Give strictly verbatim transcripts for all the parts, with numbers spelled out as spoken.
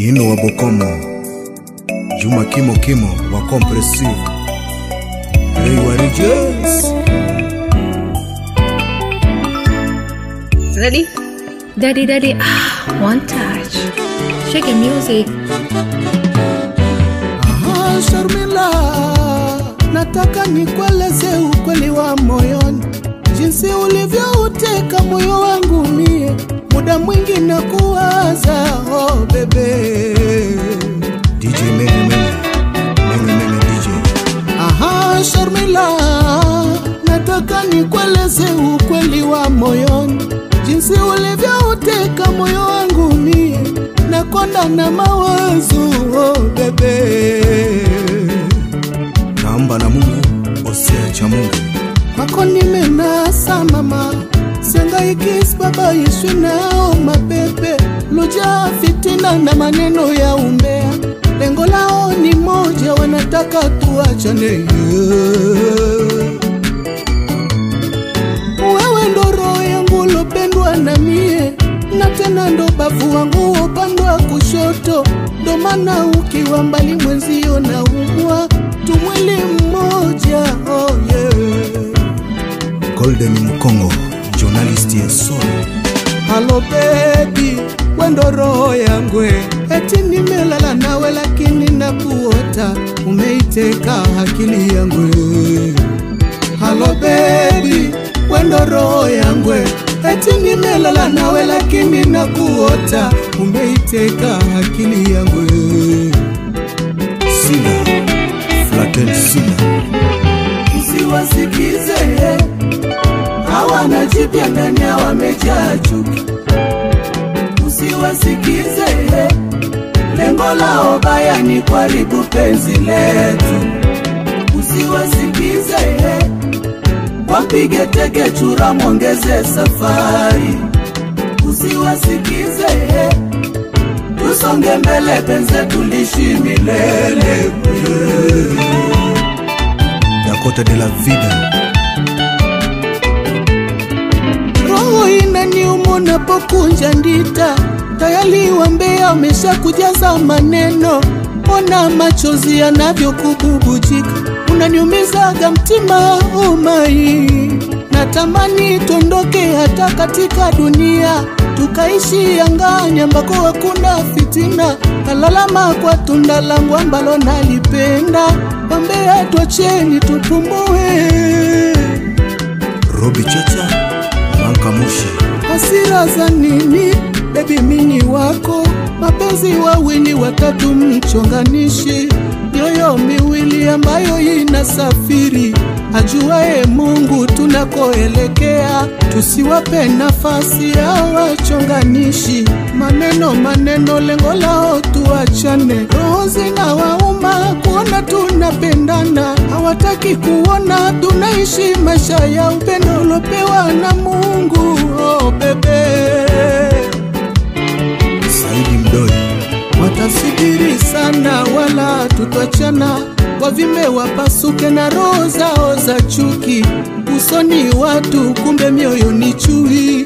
Ino wa Bokomo, Juma Kimo Kimo wa Compressive, Ray wa Regis. Ready? Daddy, daddy, ah, one touch. Shake the music. Aha, Sharmila, nataka nikueleze ukweli wa moyoni, jinsi ulivyouteka moyo wangu mie, muda mwingi na kuwaza, oh bebe. D J Mene Mene, Mene Mene D J. Aha, Sharmila, nataka nikueleze ukweli wa moyoni, jinsi ulivyouteka moyo wangu mie, nakonda na mawazo, oh bebe. Naomba na Mungu, osea cha Mungu. Kwako nimenasa mama, siangaiki baba Yesu nao mapepe, luja fitina na maneno ya umbea, lengo lao ni moja, wanataka tuachane. Wewe ndo roho yangu lopendwa na mie, na tena ndo bavu wangu upande wa kushoto, ndo maana ukiwa mbali mwenzio na umwa, tumwili mmoja, oh yeah. Golden Mkongo, journalist ya soul. Hello baby, wendo roho yangu, eti nimelala nawe lakini nakuota, umeiteka akili yangu. Hello baby, wendo roho yangu, eti nimelala nawe lakini nakuota, umeiteka akili yangu. Sina, Flatel Sina. Usiwasikize, hawana jipya ndani ya wamejaa chuki. Usiwasikize, lengo lao baya ni kuharibu penzi letu. Usiwasikize, wapige teke chura mwongeze safari. Usiwasikize, tusonge mbele penzi tulishi milele. Dakota de la Vida. Roho inaniuma napokunja ndita, tayari wambea umesha kujaza maneno, ona machozi yanavyokububujika, unaniumizaga mtima umai. Natamani tuondoke hata katika dunia, tukaishi angani ambako hakuna fitina, nalalama kwa tunda langu ambalo nalipenda, wambea tuacheni tupumue. Robi Chacha, Manka Mushi. Hasira za nini, baby mini wako, mapenzi wawili watatu mchonganishi, mioyo miwili ambayo inasafiri, ajuae Mungu tunakoelekea, tusiwape nafasi ya wachonganishi. Maneno maneno lengo lao tuachane, roho zinawauma kuona tunapendana, hawataki kuona tunaishi maisha ya upendo ulopewa na Mungu, oh bebe. Saidi Mdoi. Watasubiri sana wala tutachana, wavime wapasuke na roho zao za chuki, usoni watu kumbe mioyo ni chui.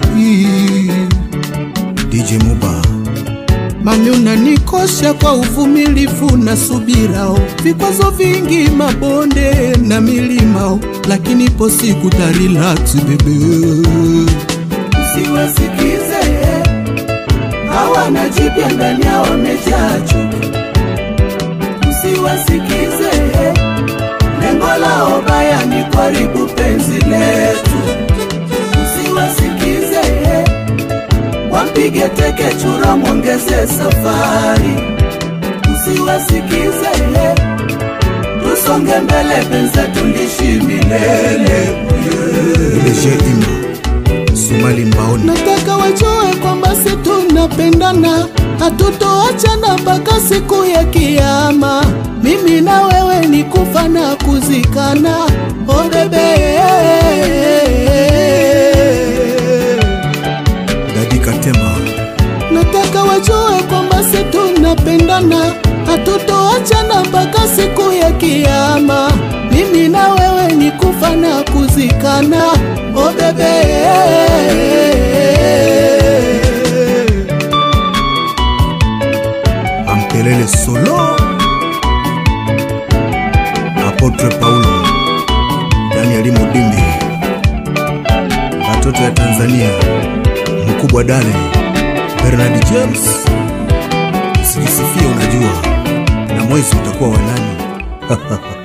D J Muba. Mami unanikosha kwa uvumilivu na subirao, vikwazo vingi mabonde na milimao, lakini po siku ta relax bebe. Usiwasikize, hawana jipya ndani ya wamejaa chuki. Usiwasikize, lengo lao baya ni kuharibu penzi letu. Usiwasikize, wapige teke chura mwongeze safari. Usiwasikize, tusonge mbele penzi tulishi milele. D J Ima, Sumali Mbaoni. Nataka wajue kwamba si tunapendana, hatutoachana mpaka siku ya kiyama, mimi na wewe ni kufa na kuzikana, oh bebe. Dadi Katema. Nataka wajue kwamba si tunapendana, hatutoachana mpaka siku ya kiyama, mimi na wewe ni kufa na kuzikana, oh bebe. Apotre Paulo, Daniel Mudimbi, watoto ya Tanzania, mkubwa Dale, Bernard James. Sijisifia unajua, na mwezi utakuwa wa nani?